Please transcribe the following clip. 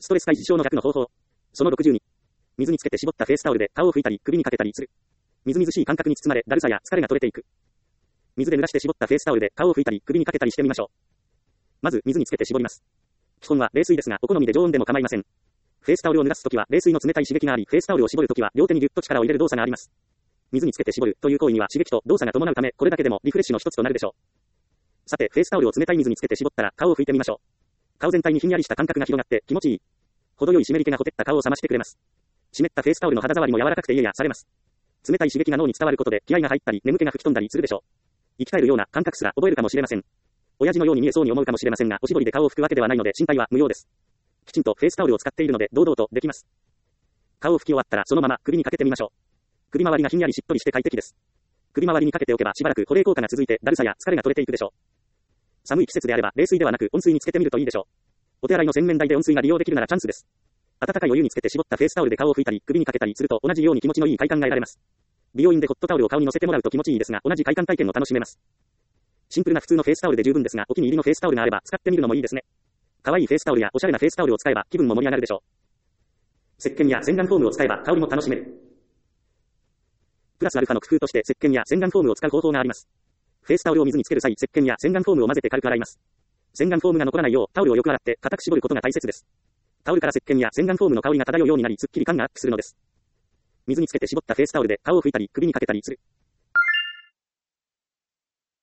ストレス解消の逆の方法。その62。水につけて絞ったフェイスタオルで顔を拭いたり首にかけたりする。みずみずしい感覚に包まれ、だるさや疲れが取れていく。水で濡らして絞ったフェイスタオルで顔を拭いたり首にかけたりしてみましょう。まず水につけて絞ります。基本は冷水ですが、お好みで常温でも構いません。フェイスタオルを濡らすときは冷水の冷たい刺激があり、フェイスタオルを絞るときは両手にギュッと力を入れる動作があります。水につけて絞るという行為には刺激と動作が伴うため、これだけでもリフレッシュの一つとなるでしょう。さて、フェイスタオルを冷たい水につけて絞ったら顔を拭いてみましょう。顔全体にひんやりした感覚が広がって気持ちいい。程よい湿り気がほてった顔を冷ましてくれます。湿ったフェイスタオルの肌触りも柔らかくて癒やされます。冷たい刺激が脳に伝わることで気合が入ったり眠気が吹き飛んだりするでしょう。生き返るような感覚すら覚えるかもしれません。親父のように見えそうに思うかもしれませんが、おしぼりで顔を拭くわけではないので心配は無用です。きちんとフェイスタオルを使っているので堂々とできます。顔を拭き終わったらそのまま首にかけてみましょう。首周りがひんやりしっとりして快適です。首周りにかけておけばしばらく保冷効果が続いてだるさや疲れが取れていくでしょう。寒い季節であれば冷水ではなく温水につけてみるといいでしょう。お手洗いの洗面台で温水が利用できるならチャンスです。温かいお湯につけて絞ったフェイスタオルで顔を拭いたり首にかけたりすると同じように気持ちのいい快感が得られます。美容院でホットタオルを顔に乗せてもらうと気持ちいいですが、同じ快感体験を楽しめます。シンプルな普通のフェイスタオルで十分ですが、お気に入りのフェイスタオルがあれば使ってみるのもいいですね。可愛いフェイスタオルやおしゃれなフェイスタオルを使えば気分も盛り上がるでしょう。石鹸や洗顔フォームを使えば香りも楽しめる。プラスアルファの工夫として石鹸や洗顔フォームを使う方法があります。フェイスタオルを水につける際、石鹸や洗顔フォームを混ぜて軽く洗います。洗顔フォームが残らないようタオルをよく洗って固く絞ることが大切です。タオルから石鹸や洗顔フォームの香りが漂うようになり、すっきり感がアップするのです。水につけて絞ったフェイスタオルで顔を拭いたり首にかけたりする。